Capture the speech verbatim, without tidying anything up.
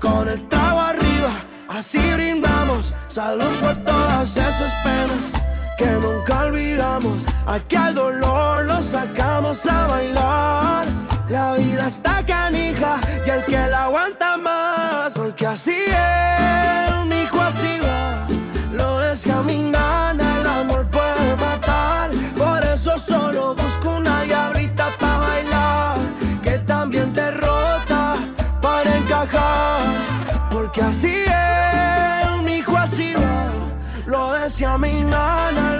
con el trago arriba, así brindamos. Salud por todas esas penas que nunca olvidamos. Aquí al dolor lo sacamos a bailar. La vida está canija y el que la aguanta más, porque así es, mijo, así va. Lo decía mi nana, el amor puede matar. Por eso solo busco una diablita pa' bailar, que también te rota para encajar. Porque así es, mijo, así va. Lo decía mi nana,